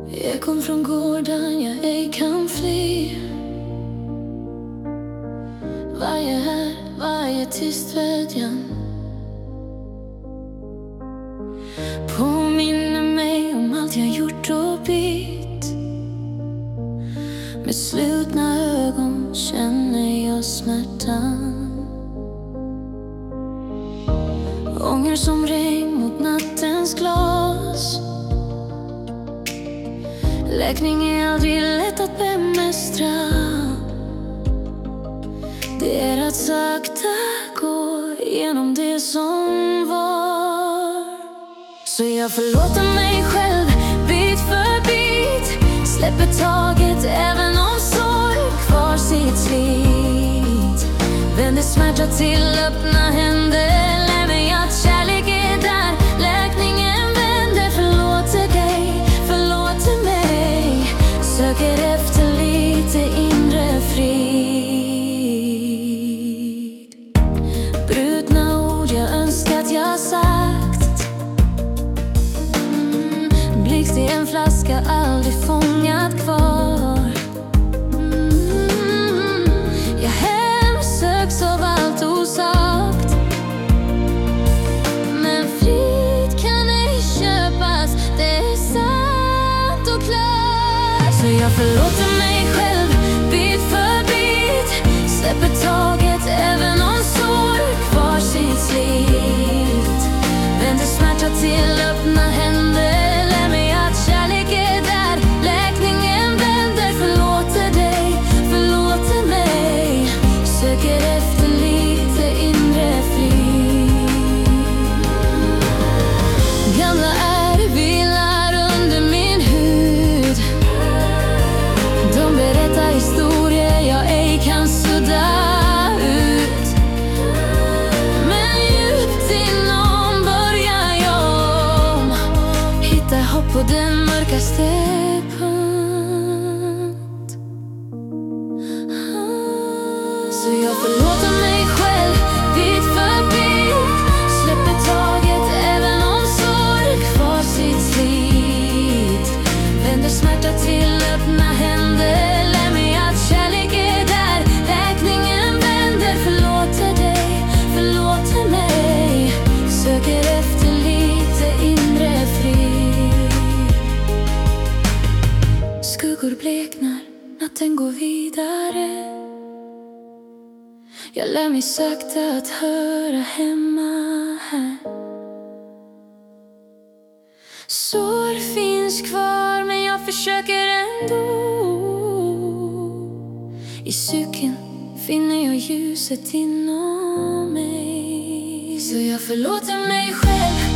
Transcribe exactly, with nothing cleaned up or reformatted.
Ekon från gården jag ej kan fly. Varje här, varje tyst vädjan påminner mig om allt jag gjort och bytt. Med slutna ögon känner jag smärtan. Ånger som regn mot nattens glas. Läkning är aldrig lätt att bemästra. Det är att sakta gå igenom det som var. Så jag förlåter mig själv bit för bit. Släpper taget även om sorg kvar sitt slit. Vänder smärta till öppna händer. Lär mig att kärlek är där. Läkningen vänder. Förlåter dig, förlåter mig. Söker efter lite inre frid. Brutna ord jag önskat jag sagt. mm. Blixt i en flaska aldrig fångat kvar. mm. Jag hemsöks av allt osagt. Men frid kan ej köpas. Det är sant och klart. Så jag förlåter mig själv bit för bit. Släpper taget även om sorg kvar sitt slit. Vänder smärta till öppna händer. Lär mig att kärlek är där. Läkningen vänder. Förlåter dig, förlåter mig. Söker efter lite inre frid. Gamla är vilar under min hud. De berättar historier jag ej kan sudda ut. Men djupt inom börjar jag om. Hitta hopp på den mörkaste punkt. Så jag förlåter mig själv bit för bit. Släpper taget även om sorg kvar sitt slit. Vänder smärta till öppna händer. Lär mig att kärlek är där. Läkningen vänder. Förlåter dig, förlåter mig. Söker efter lite inre frid. Skuggor bleknar, natten går vidare. Jag lär mig sakta att höra hemma här. Sår finns kvar men jag försöker ändå. I cykeln finner jag ljuset inom mig. Så jag förlåter mig själv